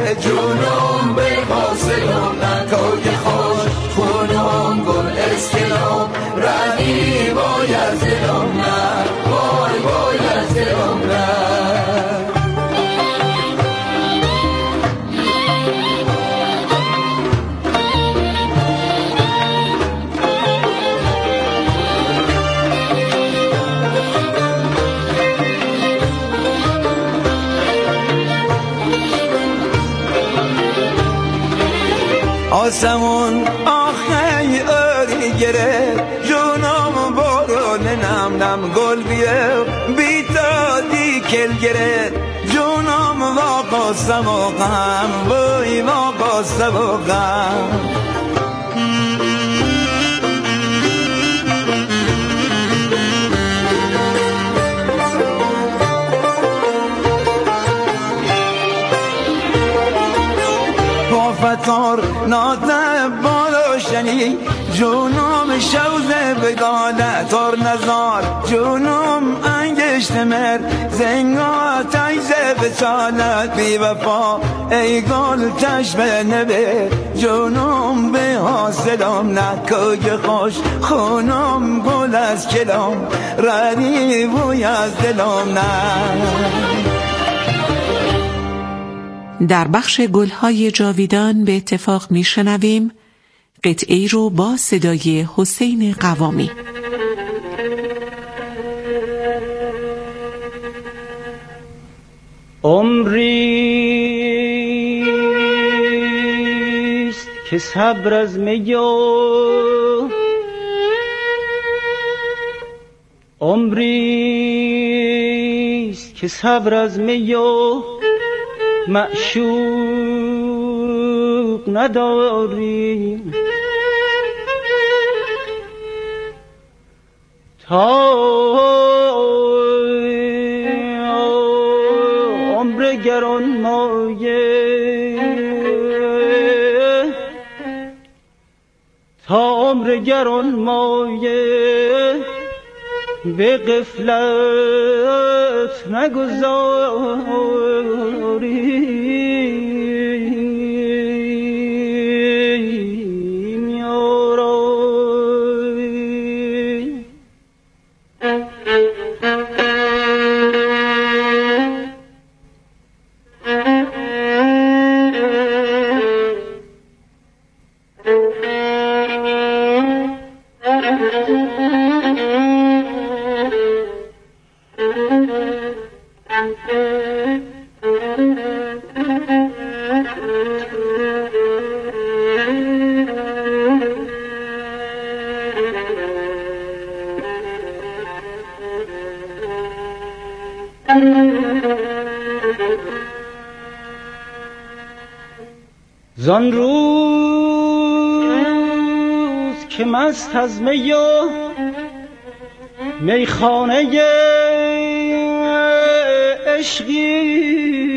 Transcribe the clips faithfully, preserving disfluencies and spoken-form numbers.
جونم به حاصلم نکای خوش خونم گل اسکلم رنی باید دلم نه وای باید دلم نه آسمون آخی اری گره جونم بارون نم نم گل بیه بیتا دی کل گره جونم واقع و غم بای واقع و غم فتار ناته بالوشنی جونم شوزه بگاله تار نزار جونم انگشت مر زنگا تایزه بسالت بی وفا ای گل تشبه نبه جونم به حاصلم نکوی خوش خونم گل از کلم رنی بوی از دلم نه. در بخش گلهای جاویدان به اتفاق میشنویم قطعه‌ای رو با صدای حسین قوامی. عمریست که صبر از میو عمریست که صبر از میو معشوق نداری تا عمر گران مایه تا عمر گران مایه به غفلت نگذاری زان روز که مست از می و میخانه عشقی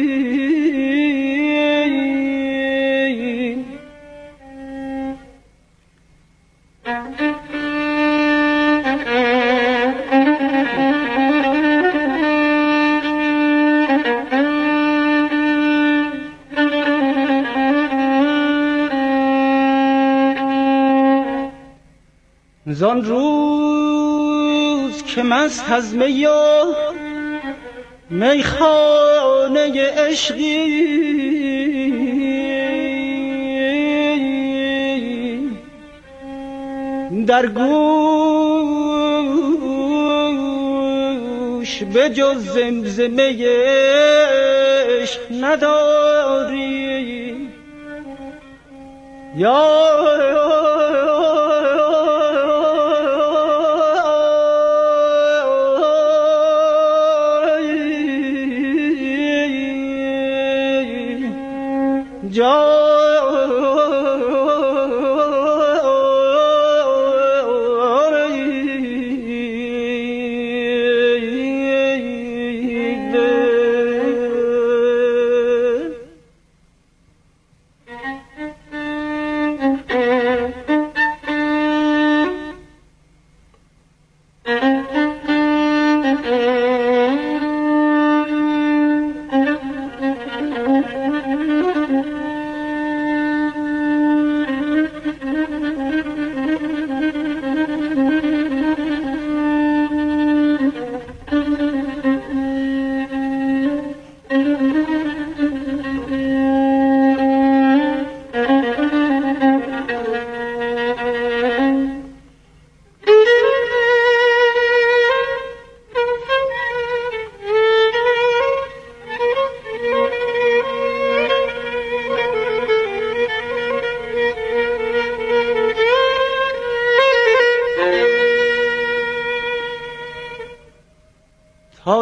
زان روز که مست از می و میخانه عشقی در گوش به جز زمزمه عشق نداری یا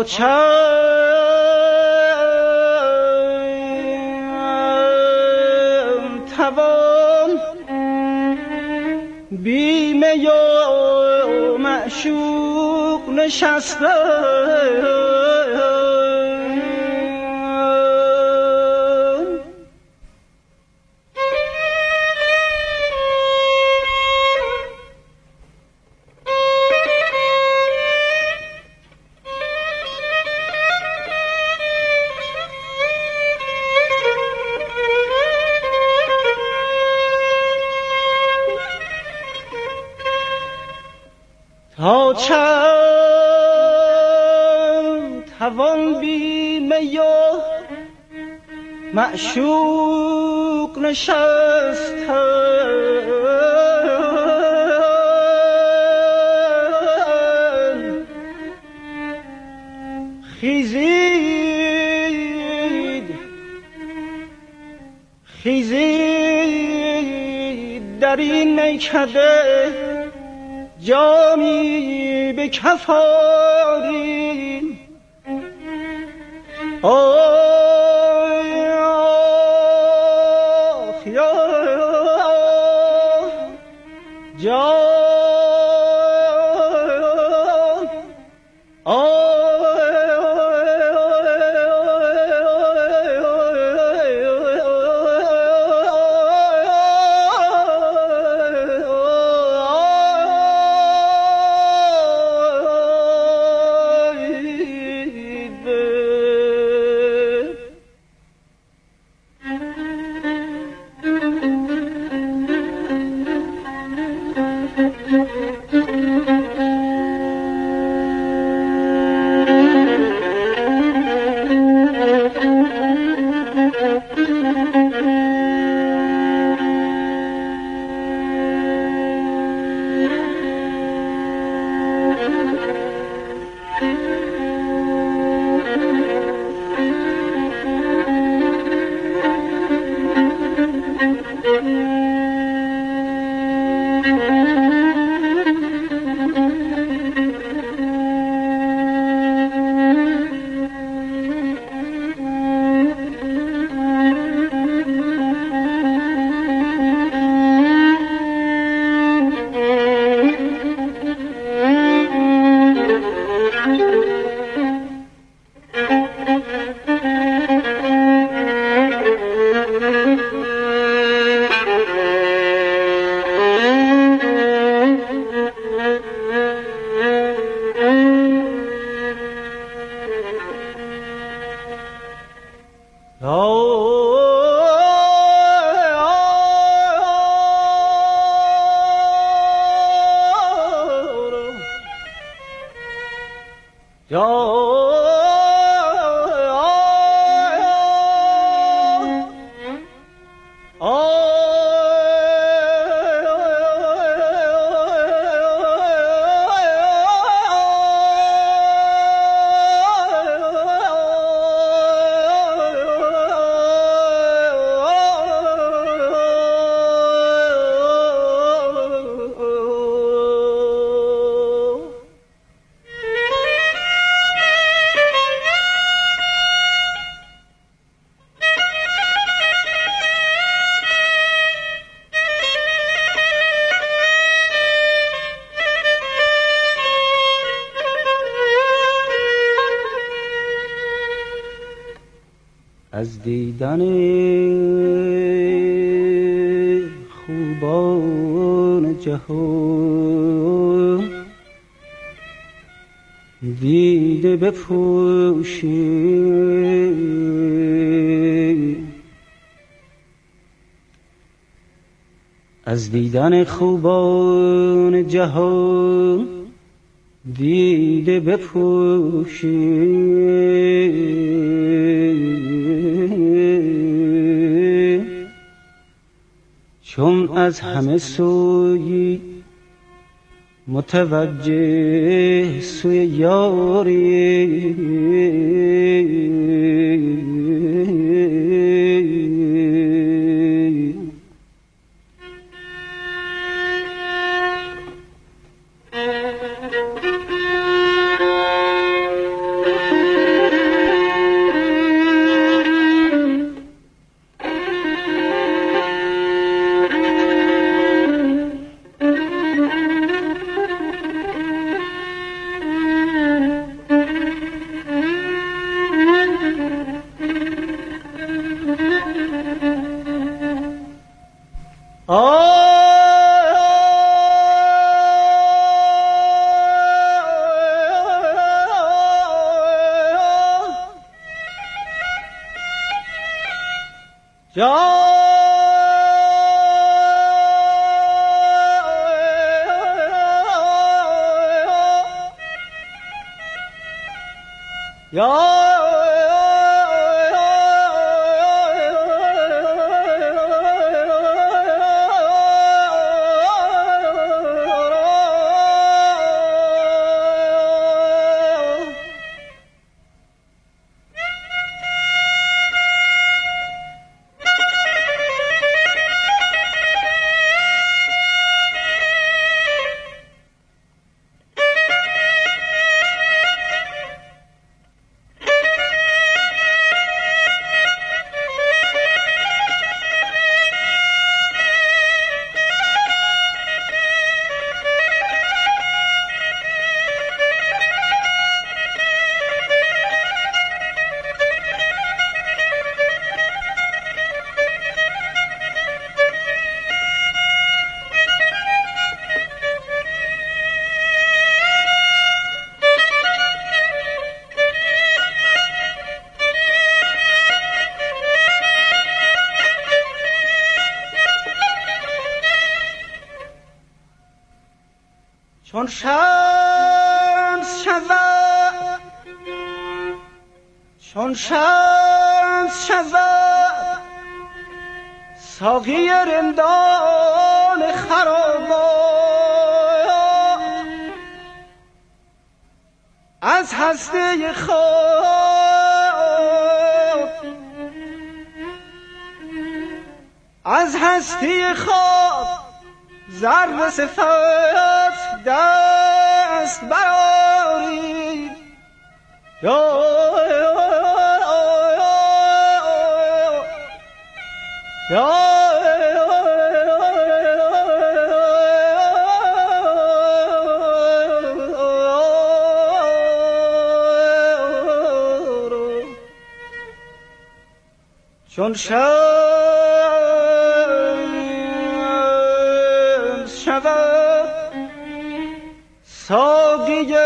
تا چند توان بی می و معشوق نشستن تا چند توان بی می و معشوق نشستن خیزید خیزید در این میکده جامی به کف آریم آی آخ یا جان از دیدن خوبان جهان دیده بپوشی، از دیدن خوبان جهان دیده بپوشی، چون از همه سوی متوجه سوی یاری، چون شمس شود چون شمس شود ساقی رندان خرابات از هسته خواب از هسته خواب ذره صفت دست برآرید یا یا چون شمس شود ساقی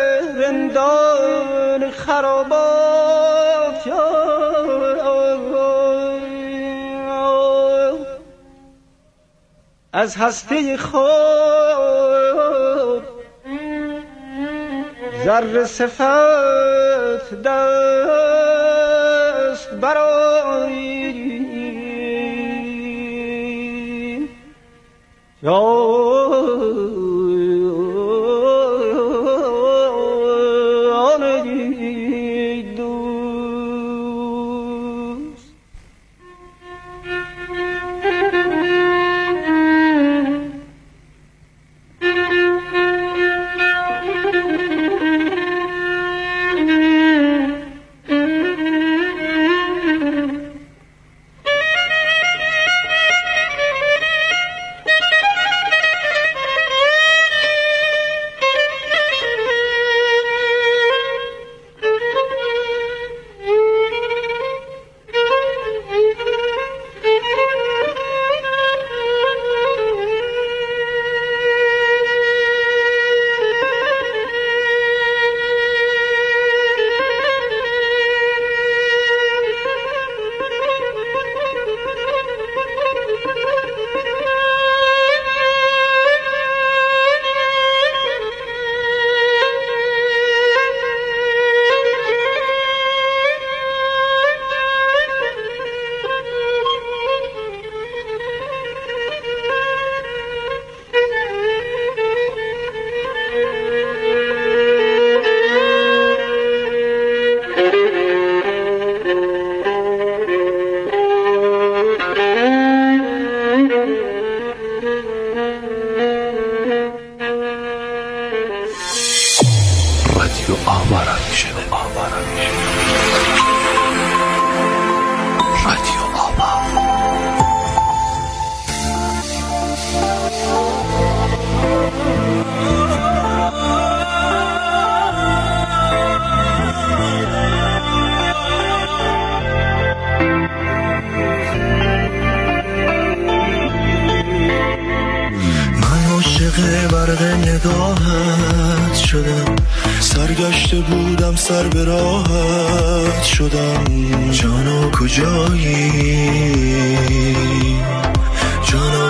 رندان خرابات از هسته خود ذره صفت دست برآرید یا غرق برق نگاهت شدم، سرگشته بودم سر به راحت شدم. جانا کجایی، جانا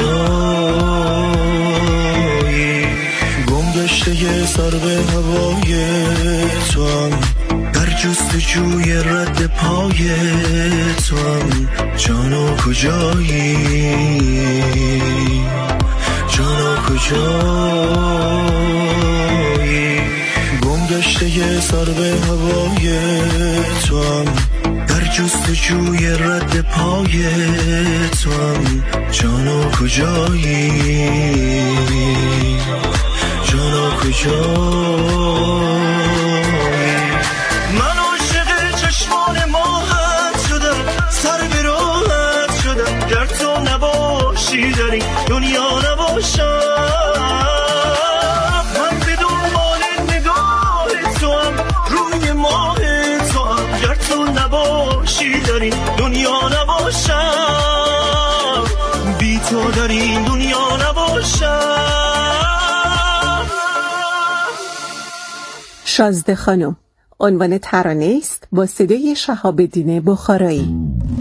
کجایی، گم گشته سر به هوای تو هم، در جستجوی رد پای تو هم. جانا کجایی، جانا کجایی، گم گشته سر به هوای تو هم، در جستجوی رد پای تو هم. جانا کجایی، جانا کجایی. من عاشق چشمان ماهت شدم، سر به راحت شدم. گر تو نباشی در این دنیا نباشم، من به دنبال نگاه تو هم، روی ماه تو هم. گر تو نباشی در این دنیا نباشم، بی تو در این دنیا نباشم. شازده خانم عنوان ترانه است با صدای شهاب‌الدین بخارایی.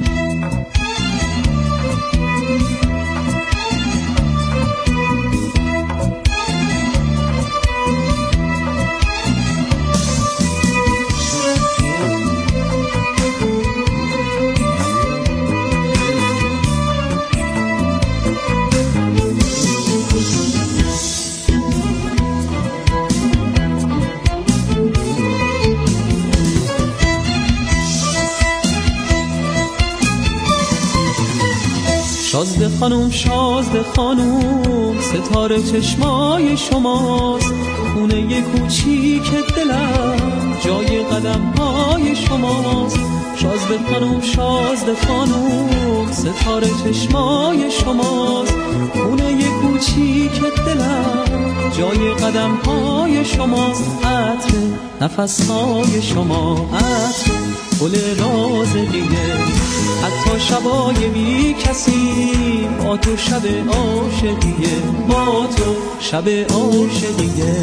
شازده خانوم شازده خانوم، ستاره چشمای شماست. خونه کوچیک دلم جای قدم های شماست. شازده خانوم شازده خانوم، ستاره چشمای شماست. خونه کوچیک دلم جای قدم های شماست. عطر نفس های شما، عطر گل رازقیه. حتی شبای بی کسی با تو شب عاشقیه، با تو شب عاشقیه.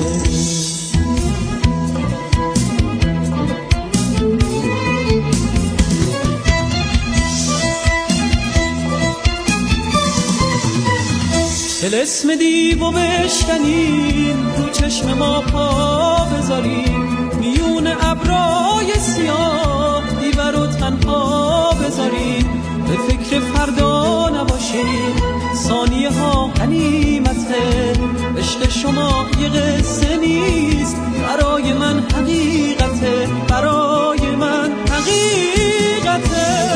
طلسم دیو بشکنین، رو چشم ما پا بذارین. میون ابرای سیاه دیور رو تنها بذارین. به فکر فردا نباشین، ثانیه ها غنیمته. عشق شما یه قصه نیست، برای من حقیقته، برای من حقیقته.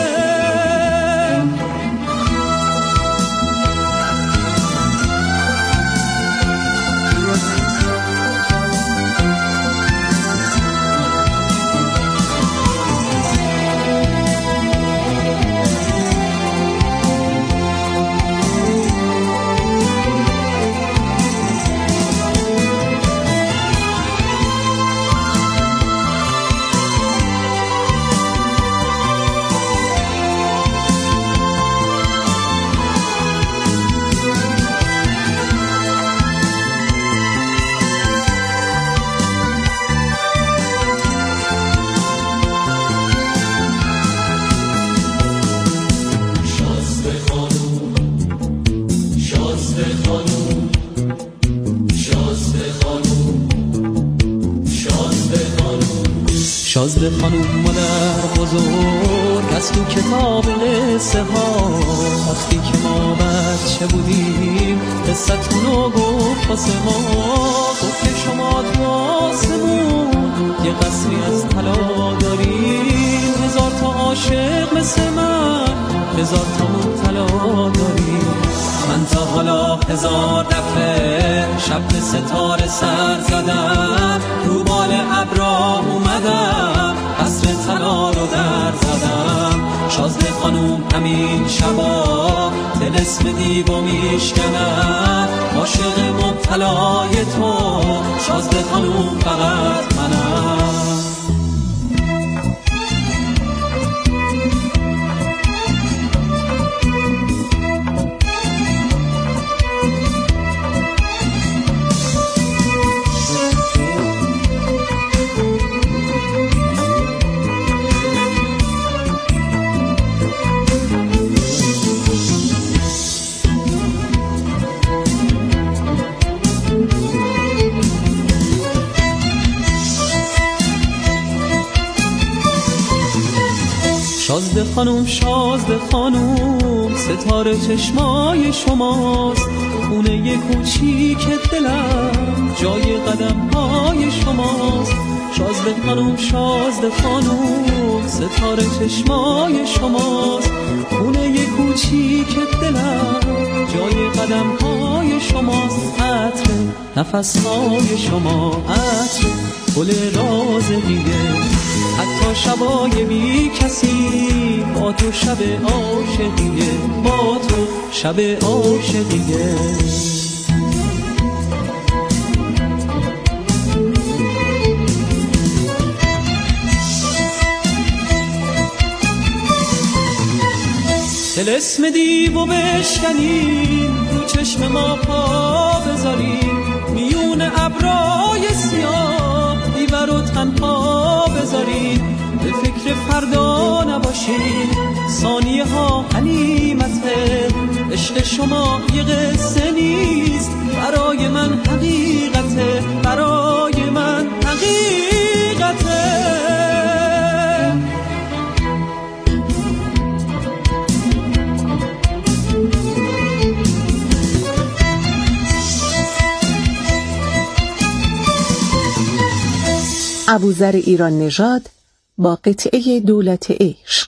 شازده خانوم مادر بزرگ از تو کتاب قصه ها، وقتی که ما بچه بودیم قصتونو گفت واسه ما. گفت که شما تو آسمون یه قصری از طلا دارین، هزار تا عاشق مثل من هزار تا مبتلا دارین. من تا حالا هزار دفعه شب به ستاره سر زدم، رو بال ابرا اومدم قصر طلا رو در زدم. شازده خانوم همین شبا طلسم دیو میشکنم، عاشق مبتلای تو شازده خانوم فقط منم. خانوم شازده خانوم ستاره چشمای شماست، خونه کوچیک دلم جای قدم های شماست. شازده خانوم شازده خانوم ستاره چشمای شماست، خونه کوچیک دلم جای قدم های شماست. عطر نفس های شما عطر گل رازقیه، حتی شبای بی کسی با تو شب عاشقیه، با تو شب عاشقیه. طلسم دیو بشکنین رو چشم ما پا بذارین، میون ابرای سیاه دیور رو تنها بذارین. به فکر فردا نباشین ثانیه ها غنیمته، عشق شما یه قصه نیست برای من حقیقته، برای من حقیقته. ابوذر ایران نژاد با قطعه دولت عشق.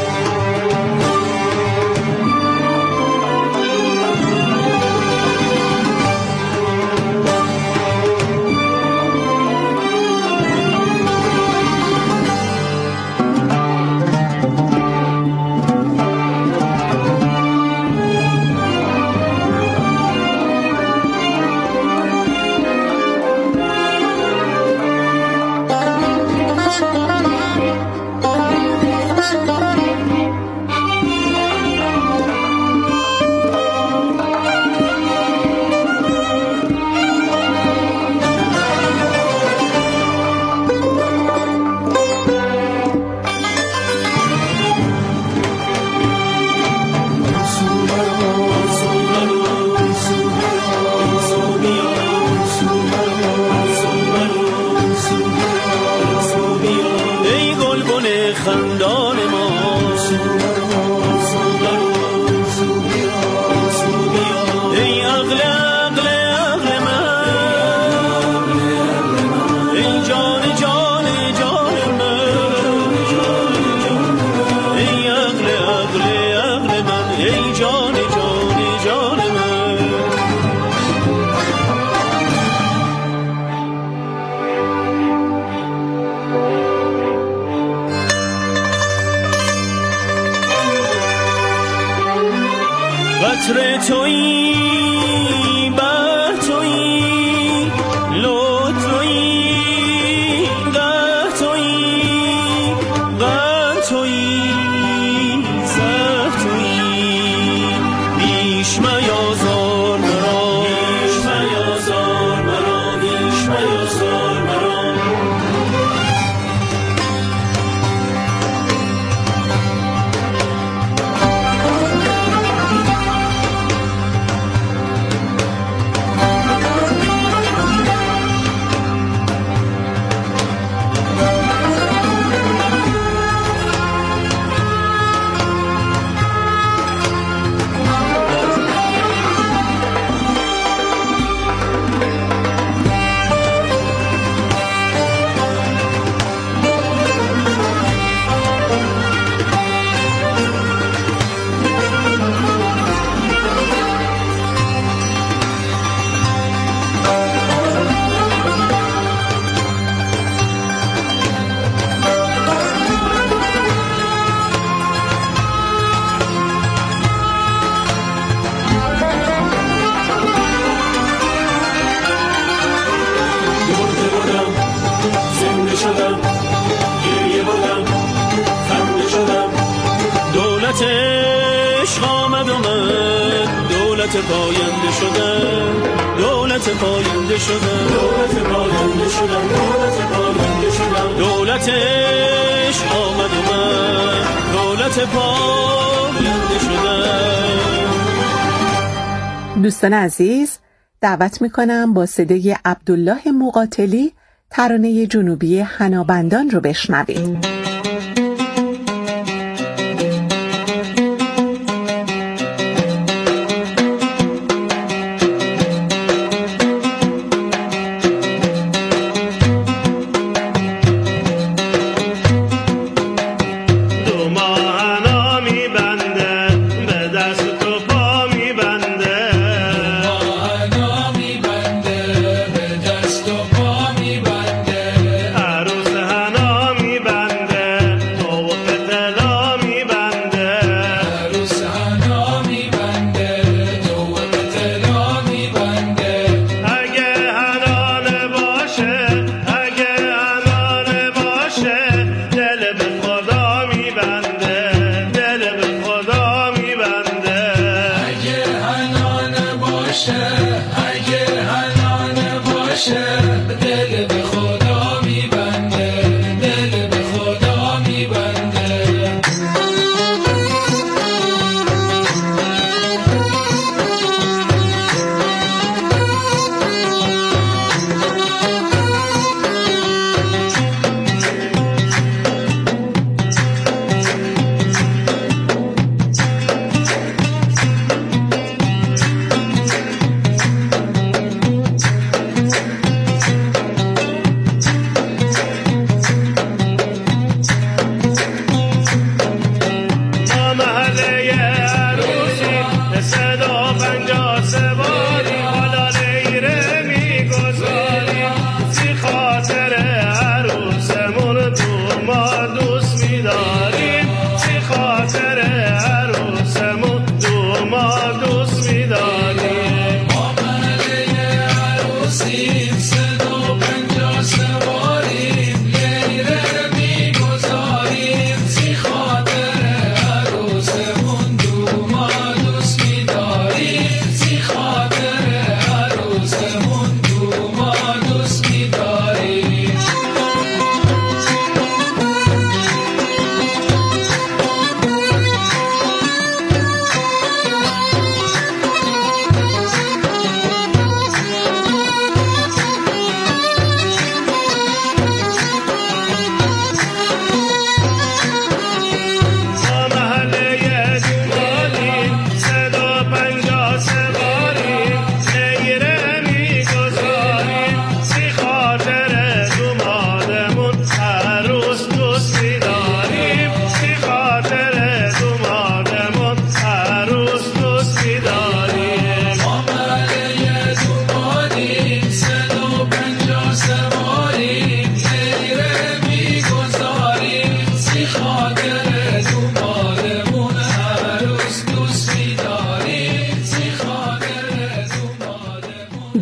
قطر تویی بر تویی لطف تویی قهر تویی غم تویی سخت تویی بیش میازار مرا بیش میازار مرا بیش میازار مرا. عشق آمد اومد دولت پاینده شدن دولت پاینده شدن دولت پاینده شدن دولت پاینده شدن دولت عشق آمد اومد دولت پاینده شدن. دوستان عزیز دعوت میکنم با صدای عبدالله مقاتلی ترانه جنوبی حنابندان رو بشنوید.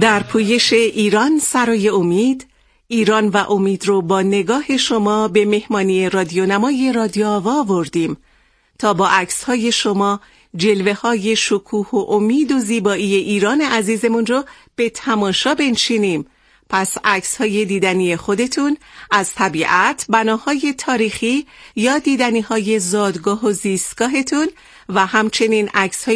در پویش ایران سرای امید، ایران و امید رو با نگاه شما به مهمانی رادیونمای رادیو آوا آوردیم تا با عکس‌های شما جلوه‌های شکوه و امید و زیبایی ایران عزیزمون رو به تماشا بنشینیم. پس عکس‌های دیدنی خودتون از طبیعت، بناهای تاریخی یا دیدنی‌های زادگاه و زیستگاهتون و همچنین عکس‌های